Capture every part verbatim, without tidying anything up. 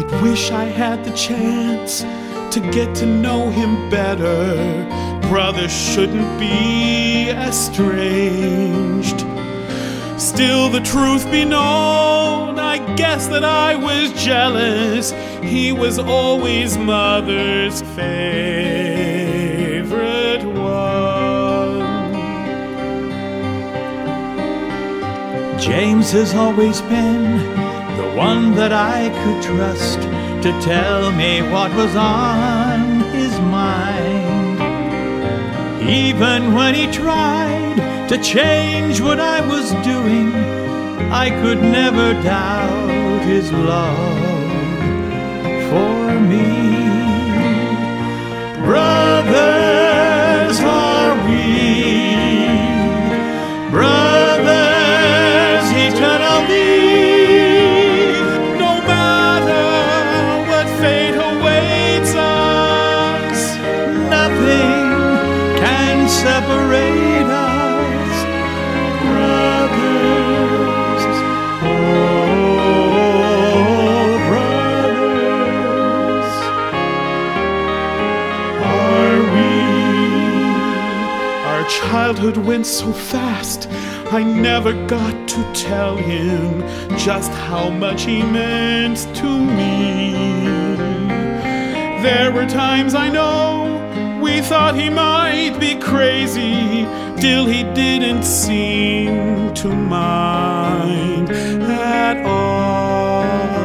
Wish I had the chance to get to know him better. Brothers shouldn't be estranged. Still, the truth be known, I guess that I was jealous. He was always Mother's favorite one. James has always been the one that I could trust to tell me what was on his mind. Even when he tried to change what I was doing, I could never doubt his love for me. Brothers are we, brothers eternally. No matter what fate awaits us, nothing can separate us. Brothers, oh brothers, are we? Our childhood went so fast, I never got to tell him just how much he meant to me. There were times, I know, we thought he might be crazy, till he didn't seem to mind at all.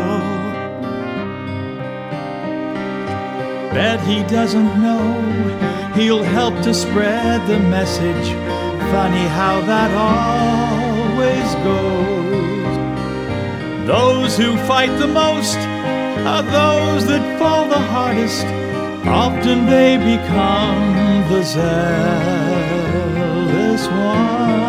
Bet he doesn't know he'll help to spread the message. Funny how that always goes. Those who fight the most are those that fall the hardest. Often they become the zealous ones.